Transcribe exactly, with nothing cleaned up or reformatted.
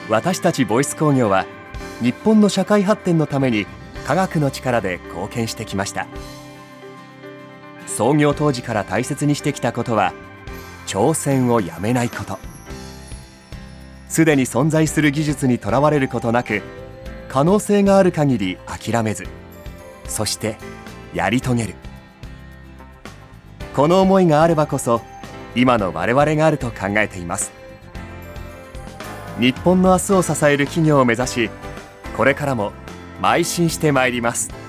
私たちボイス工業は日本の社会発展のために科学の力で貢献してきました。創業当時から大切にしてきたことは挑戦をやめないこと。すでに存在する技術にとらわれることなく、可能性がある限り諦めず、そしてやり遂げる。この思いがあればこそ今の我々があると考えています。日本の明日を支える企業を目指し、これからも邁進してまいります。